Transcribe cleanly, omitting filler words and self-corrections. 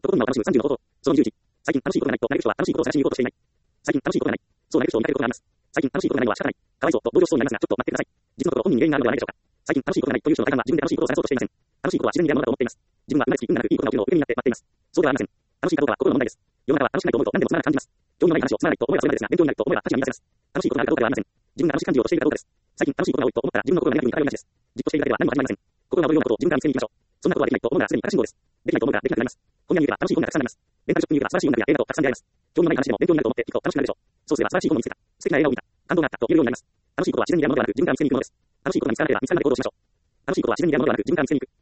ところには楽しむ30の方法。その21。最近楽しいことがないとなれる人は楽しいことを探しに行こうとしていない。最近楽しいことがない。そうなれる人を見かけることがあります。最近楽しいことがないのは仕方ない。かわいそうと同情しそうになりますが、ちょっと待ってください。実のところ本人に原因があるのではないでしょうか。最近楽しいことがないという人の大半は自分で楽しいことを探そうとしていません。楽しいことは自然にやるものだと思っています。自分は生まれつき運がなくいいことが起きるのを夢になって待っています。そうではありません。楽しいかどうかは心の問題です。世の中は楽しくないと思うと何でもつまらなく感じます。興味のない話をつまらないと思えばそれまでですが、勉強になると思えば価値が満たせます。楽しいことがあるかどうかではありません。自分が楽しく感じようとしているかどうかです。最近楽しいことが多いと思ったら自分の心がネガティブに偏りがちです。じっとしているだけでは何も始まりません。心が踊るようなことを自分から見つけに行きましょう。そんなことはできないと思うのがすでに過信号です。できないと思うができなくなります。本屋に行けば楽しい本がたくさんあります。レンタルショップに行けば素晴らしい音楽や映画とたくさん出会えます。興味のない話でも勉強になると思って行くと楽しくなるでしょう。そうすれば素晴らしい本を見つけた。素敵な映画を見た。感動があったと言えるようになります。楽しいことは自然にやるものではなく自分から見つけに行くものです。楽しいことが見つからなければ見つからない行動をしましょう。楽しいことは自然にやるものではなく自分から見つけに行く。